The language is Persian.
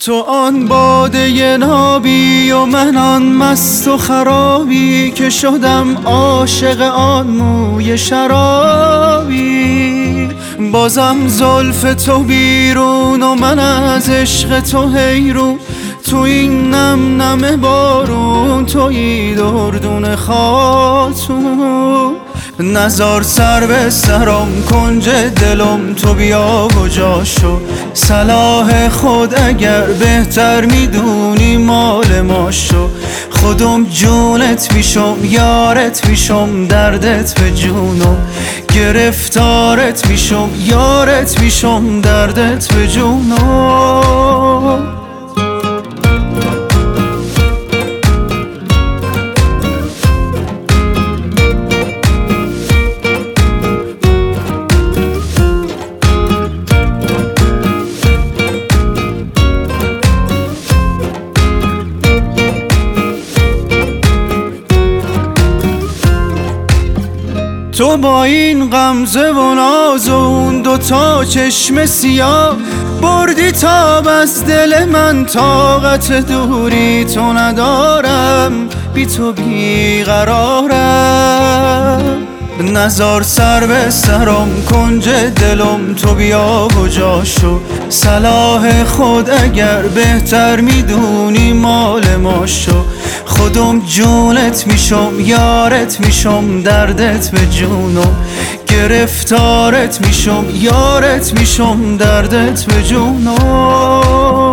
تو آن باده نابی و من آن مست و خرابی که شدم عاشق آن موی شرابی. بازم زلف تو بیرون و من از عشق تو حیرون، تو این نم نم بارون تویی دردون خاتون. نزار سر به سرم کنج دلم تو بیا و جا شو، صلاح خود اگر بهتر میدونی مال ما شو. خودم جونت میشم یارت میشم دردت به جونم، گرفتارت میشم یارت میشم دردت به جونم. تو با این غمزه و ناز و اون دوتا چشم سیاه، بردی تاب از دل من، طاقت دوری تو ندارم، بی تو بیقرارم. نزار سر به سرم کنج دلم تو بیا و جا شو، صلاح خود اگر بهتر میدونی مال ما شو. خودم جونت میشم یارت میشم دردت به جونم، گرفتارت میشم یارت میشم دردت به جونم.